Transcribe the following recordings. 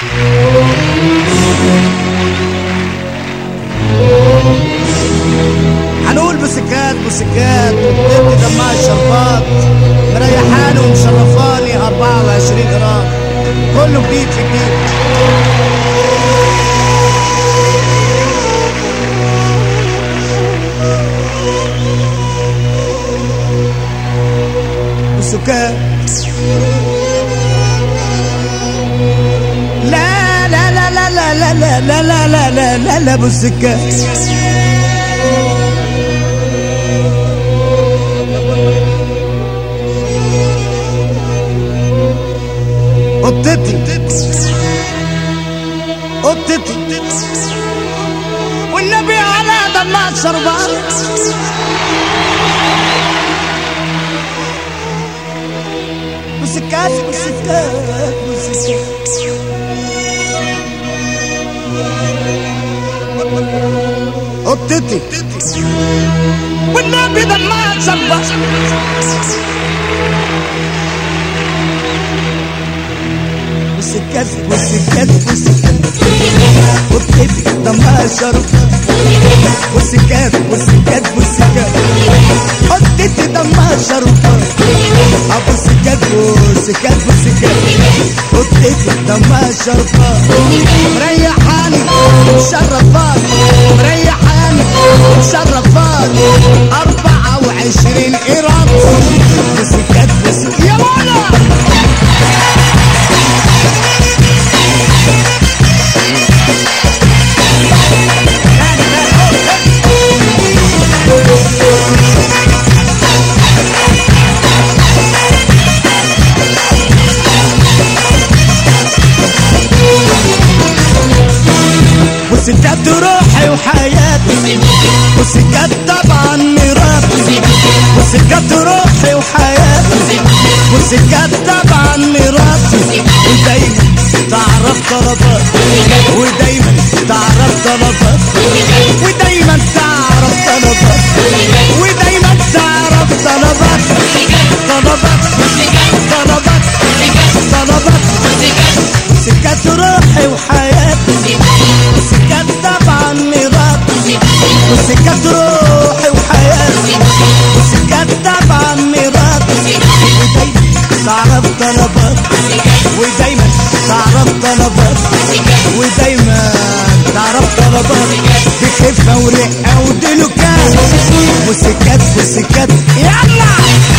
هنقول بسكات بسكات وبتدي دمها الشربات، مريحاني ومشرفاني 24 جرام، كله جديد في جديد. بسكات لا لا لا لا لا لا لا لا لا لا لا لا لا بسكات قطتي قطتي والنبي على دمها الشربات، بسكات بسكات بسكات قطتي والنبي دمها الشربات، بسكات بسكات بسكات قطتي دمها الشربات، بسكات بسكات بسكات قطتي دمها الشربات، بسكات بسكات بسكات قطتي دمها الشربات، مريحاني مشرفاني مريحاني مشرفاني 24 قيراط، بسكات بسكات يا مولا. بسكات روحي وحياتي، بسكات طبعا مراتي، بسكات روحي وحياتي، بسكات طبعا مراتي، ودايما تعرف طلباتي، ودايما تعرف طلباتي، ودايما تعرف طلباتي، ودايما تعرف طلباتي، طلباتي طلباتي طلباتي، بسكات روحي وحياتي، بسكات طبعا مراتي، بسكات روحي وحياتي، بسكات طبعا مراتي، ودايما تعرف طلباتي، ودايما تعرف طلباتي، ودايما تعرف طلباتي، بخفة ورقة ودلوكات، بسكات بسكات يلا.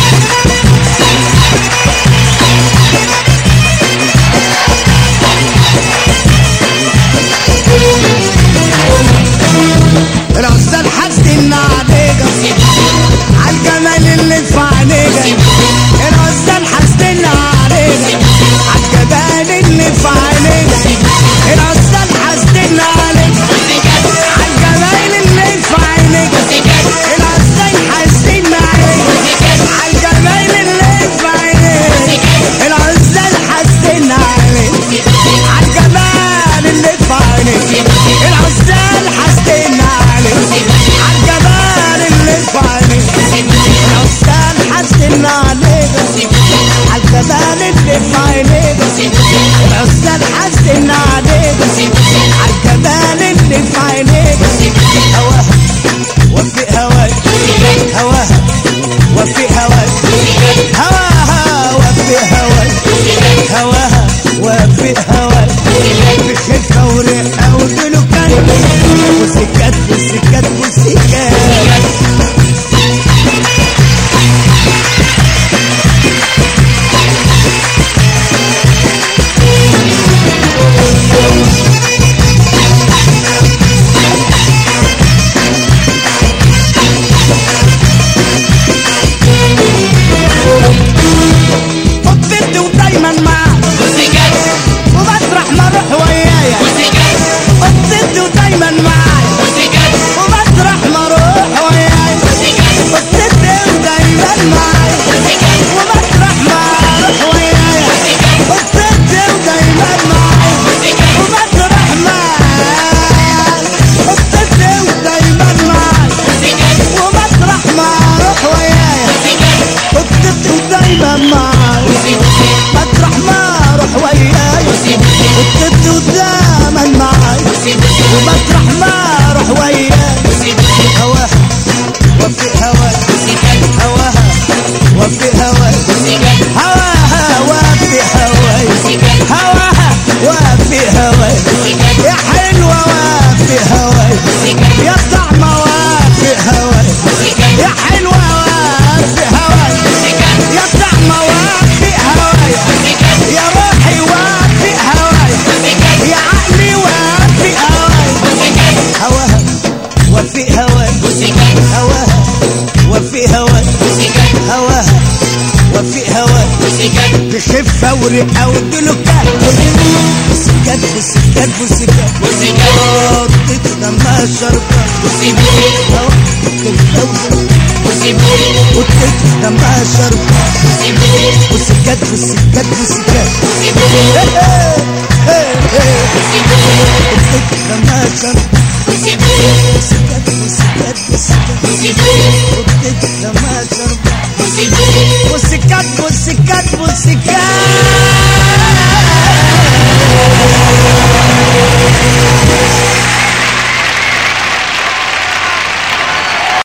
العزال حاسدين عليك عالجمال اللي في عينيك، العزال حاسدين عليك عالجمال اللي في عينيك، العزال حاسدين عليك عالجمال اللي في عينيك، العزال حاسدين عليك عالجمال اللي في عينيك، العزال حاسدين عليك عالجمال اللي في عينيك، العزال حاسدين عالجمال اللي في عينيك، العزال حاسدين عليك عالجمال اللي في عينيك، العزال حاسدين عليك عالجمال اللي في عينيك، هواها وفي هواك، هواها وفي هواك، هواها وفي هواك، هواها وفي هواك، بخفة ورقة ودلوكات، بسكات بسكات بسكات. قطتي ودايما معاك وبسرح ما اروح ويايا، قطتي ودايما معاك وطيت ودايما معاي ومطرح ما اروح وياك هواها وفي هواك هواها وفي هواك هواها وفي هواك هواها وفي هواك يا حلوة وفي هواك يا طعمة وفي هواك يا حلوة وفي هواك يا طعمة وفي هواك يا روحي وفي هواك يا عقلي وفي هواك هواها وفي هواك هواها وفي هواك هواها وفي هواك بخفة ورقة ودلوكات بوسيكات بوسيكات بوسيكات وطيت لما شربت وطيت لما شربت بوسيكات بوسيكات بوسيكات وطيت لما شربت بوسيكات بوسيكات بوسيكات وطيت لما شربت بوسيكات بوسيكات بوسيكات